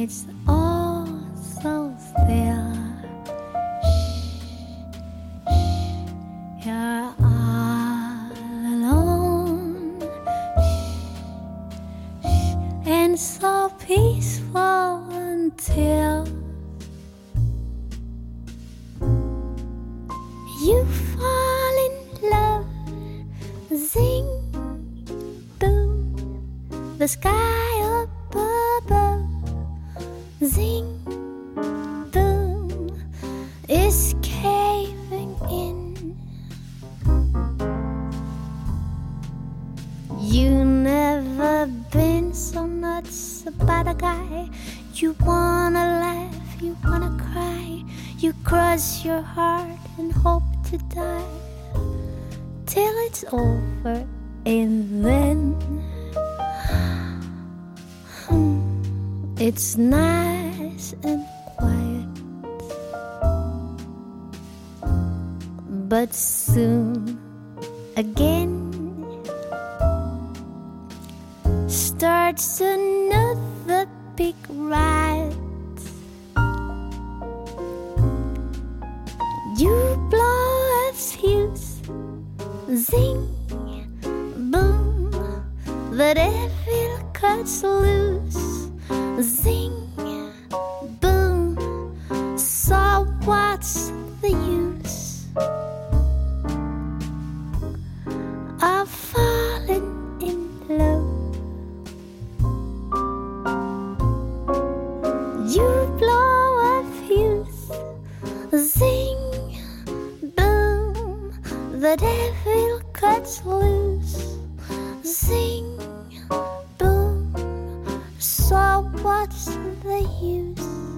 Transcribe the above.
it's all so still. You're all alone, and so peaceful until you fall in love. Zing, boom, the sky up above. Zing, boom, is caving in. You never been so nuts about a guy. You wanna laugh, you wanna cry. You cross your heart and hope to die till it's over, and then it's nice and quiet. But soon again starts another big riot. You blow a fuse, zing, boom, the devil cuts loose. Zing, boom, so what's the use of falling in love? You blow a fuse, zing, boom, the devil cuts loose. Zing, boom, so what's the use?